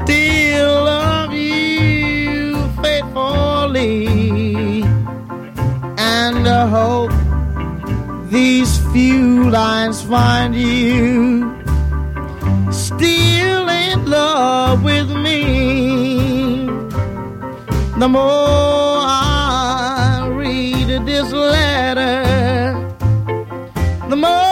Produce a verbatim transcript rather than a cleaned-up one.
still love you faithfully, and I hope these few lines find you still in love with me. The more I read this letter, the more